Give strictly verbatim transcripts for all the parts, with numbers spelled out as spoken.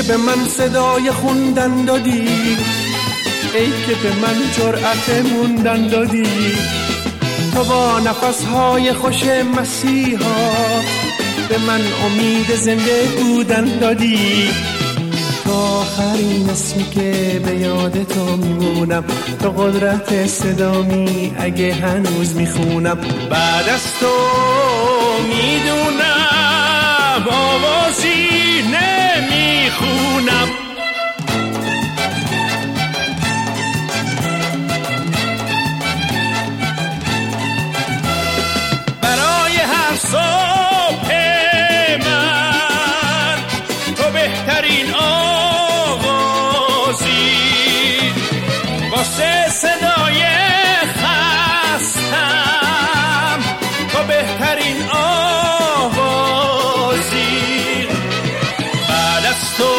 به من صدای خوندن دادی، ای که به من جرأت موندن دادی. تو با نفسهای خوش مسیحا به من امید زنده بودن دادی. تو آخرین اسمی که به یاد تو میمونم، تو قدرت صدامی اگه هنوز میخونم. بعد از تو میدونم آوازی نمیخونم. برای هر صبح من تو بهترین آوازی، واسه صدای خستم تو بهترین آوازی. بعد از تو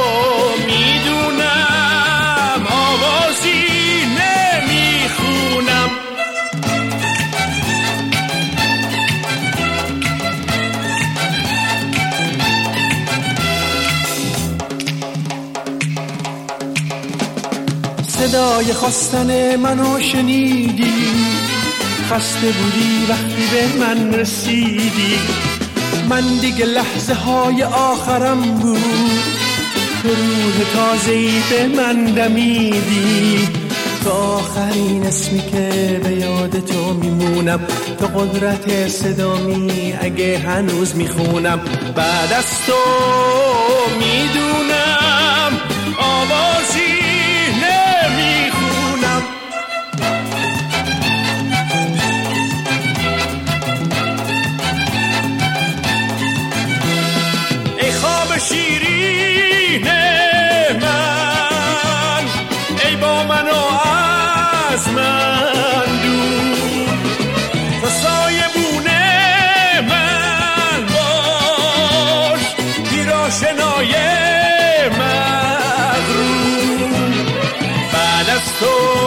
میدونم آوازی نمیخونم. صدای خواستن منو شنیدی، خسته بودی وقتی به من رسیدی. من دیگه لحظه های آخرم بود، تو روح تازه‌ای به من دمیدی. تو آخرین اسمی که به یاد تو میمونم، تو قدرت صدامی اگه هنوز میخونم. بعد از تو میدونم آوازی نمیخونم. ای خواب شیرین من، ای با من و از من دور، تو سایبون من باش، پیراشنای مغرور. بعد از تو